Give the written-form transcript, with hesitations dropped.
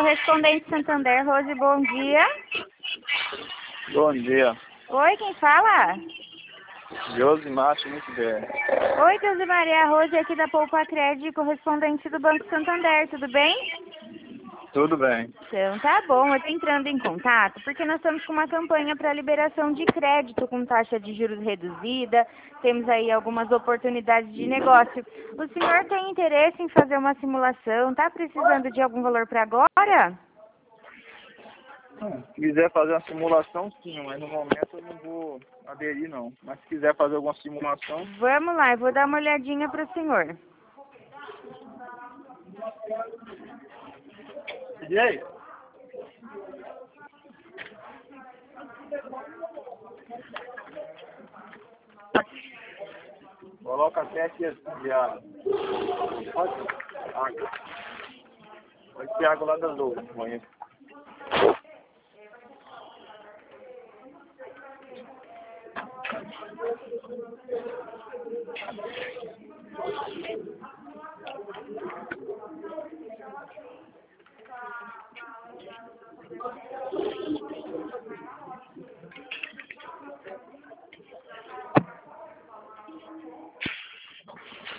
Correspondente Santander, Rose, bom dia. Bom dia. Oi, quem fala? Josimar Schmidt-Berg. Oi, Deus Maria, Rose aqui da Poupa Cred, correspondente do Banco Santander, tudo bem? Tudo bem. Então tá bom, eu tô entrando em contato porque nós estamos com uma campanha para liberação de crédito com taxa de juros reduzida, temos aí algumas oportunidades de negócio. O senhor tem interesse em fazer uma simulação? Tá precisando de algum valor para agora? Se quiser fazer uma simulação, sim, mas no momento eu não vou aderir, não. Mas se quiser fazer alguma simulação... Vamos lá, eu vou dar uma olhadinha para o senhor. E aí? Coloca até aqui assim de água. Pode? Água. Pode ser água lá da Lua, amanhã.